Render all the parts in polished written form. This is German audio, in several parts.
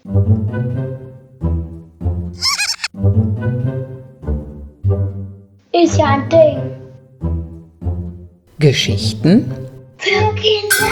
Ist ja ein Ding. Geschichten Für Kinder.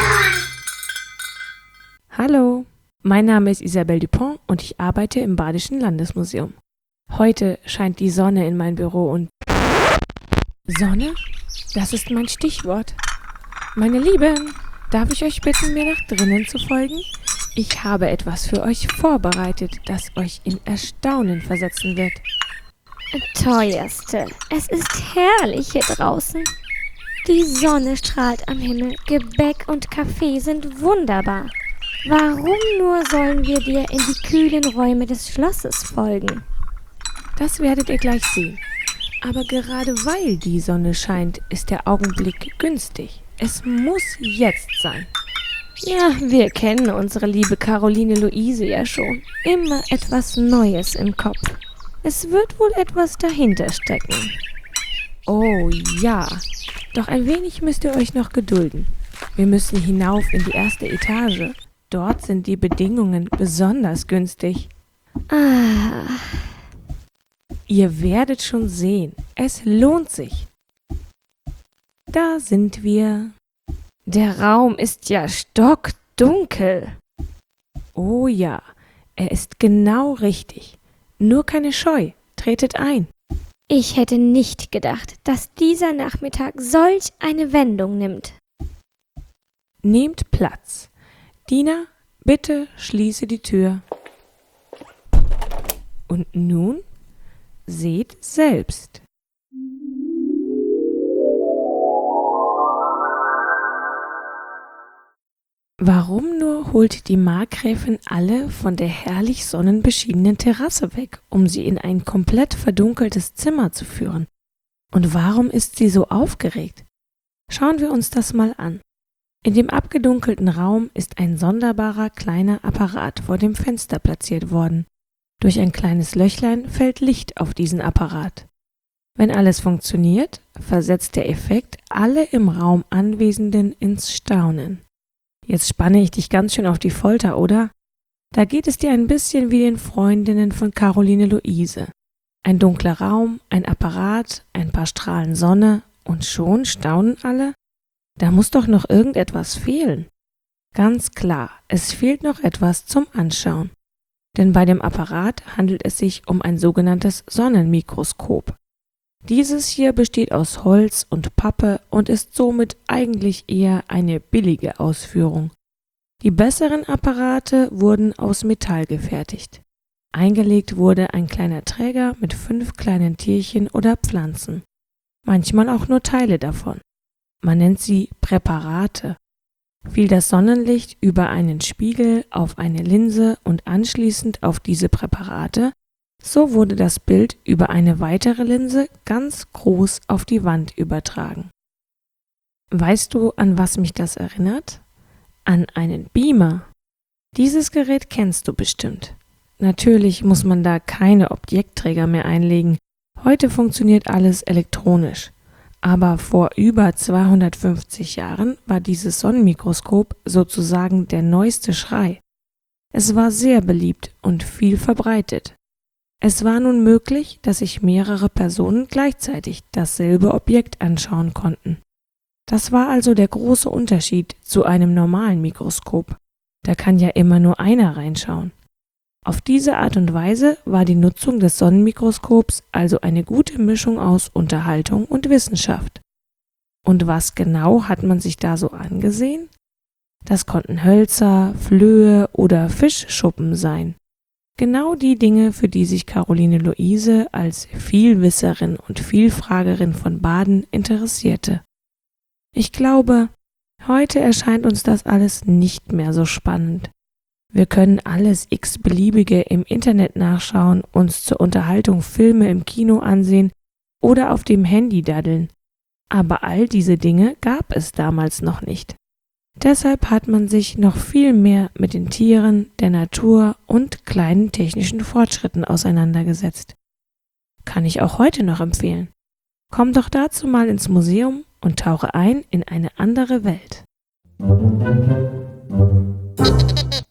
Hallo, mein Name ist Isabelle Dupont und ich arbeite im Badischen Landesmuseum. Heute scheint die Sonne in mein Büro und... Sonne? Das ist mein Stichwort. Meine Lieben, darf ich euch bitten, mir nach drinnen zu folgen? Ich habe etwas für euch vorbereitet, das euch in Erstaunen versetzen wird. Teuerste, es ist herrlich hier draußen. Die Sonne strahlt am Himmel, Gebäck und Kaffee sind wunderbar. Warum nur sollen wir dir in die kühlen Räume des Schlosses folgen? Das werdet ihr gleich sehen. Aber gerade weil die Sonne scheint, ist der Augenblick günstig. Es muss jetzt sein. Ja, wir kennen unsere liebe Caroline Luise ja schon. Immer etwas Neues im Kopf. Es wird wohl etwas dahinter stecken. Oh ja, doch ein wenig müsst ihr euch noch gedulden. Wir müssen hinauf in die erste Etage. Dort sind die Bedingungen besonders günstig. Ihr werdet schon sehen, es lohnt sich. Da sind wir. Der Raum ist ja stockdunkel. Oh ja, er ist genau richtig. Nur keine Scheu, tretet ein. Ich hätte nicht gedacht, dass dieser Nachmittag solch eine Wendung nimmt. Nehmt Platz. Diener, bitte schließe die Tür. Und nun seht selbst. Warum nur holt die Markgräfin alle von der herrlich sonnenbeschienenen Terrasse weg, um sie in ein komplett verdunkeltes Zimmer zu führen? Und warum ist sie so aufgeregt? Schauen wir uns das mal an. In dem abgedunkelten Raum ist ein sonderbarer kleiner Apparat vor dem Fenster platziert worden. Durch ein kleines Löchlein fällt Licht auf diesen Apparat. Wenn alles funktioniert, versetzt der Effekt alle im Raum Anwesenden ins Staunen. Jetzt spanne ich dich ganz schön auf die Folter, oder? Da geht es dir ein bisschen wie den Freundinnen von Caroline Luise. Ein dunkler Raum, ein Apparat, ein paar Strahlen Sonne und schon staunen alle? Da muss doch noch irgendetwas fehlen. Ganz klar, es fehlt noch etwas zum Anschauen. Denn bei dem Apparat handelt es sich um ein sogenanntes Sonnenmikroskop. Dieses hier besteht aus Holz und Pappe und ist somit eigentlich eher eine billige Ausführung. Die besseren Apparate wurden aus Metall gefertigt. Eingelegt wurde ein kleiner Träger mit 5 kleinen Tierchen oder Pflanzen. Manchmal auch nur Teile davon. Man nennt sie Präparate. Fiel das Sonnenlicht über einen Spiegel auf eine Linse und anschließend auf diese Präparate, so wurde das Bild über eine weitere Linse ganz groß auf die Wand übertragen. Weißt du, an was mich das erinnert? An einen Beamer. Dieses Gerät kennst du bestimmt. Natürlich muss man da keine Objektträger mehr einlegen. Heute funktioniert alles elektronisch. Aber vor über 250 Jahren war dieses Sonnenmikroskop sozusagen der neueste Schrei. Es war sehr beliebt und viel verbreitet. Es war nun möglich, dass sich mehrere Personen gleichzeitig dasselbe Objekt anschauen konnten. Das war also der große Unterschied zu einem normalen Mikroskop. Da kann ja immer nur einer reinschauen. Auf diese Art und Weise war die Nutzung des Sonnenmikroskops also eine gute Mischung aus Unterhaltung und Wissenschaft. Und was genau hat man sich da so angesehen? Das konnten Hölzer, Flöhe oder Fischschuppen sein. Genau die Dinge, für die sich Caroline Luise als Vielwisserin und Vielfragerin von Baden interessierte. Ich glaube, heute erscheint uns das alles nicht mehr so spannend. Wir können alles x-beliebige im Internet nachschauen, uns zur Unterhaltung Filme im Kino ansehen oder auf dem Handy daddeln. Aber all diese Dinge gab es damals noch nicht. Deshalb hat man sich noch viel mehr mit den Tieren, der Natur und kleinen technischen Fortschritten auseinandergesetzt. Kann ich auch heute noch empfehlen. Komm doch dazu mal ins Museum und tauche ein in eine andere Welt.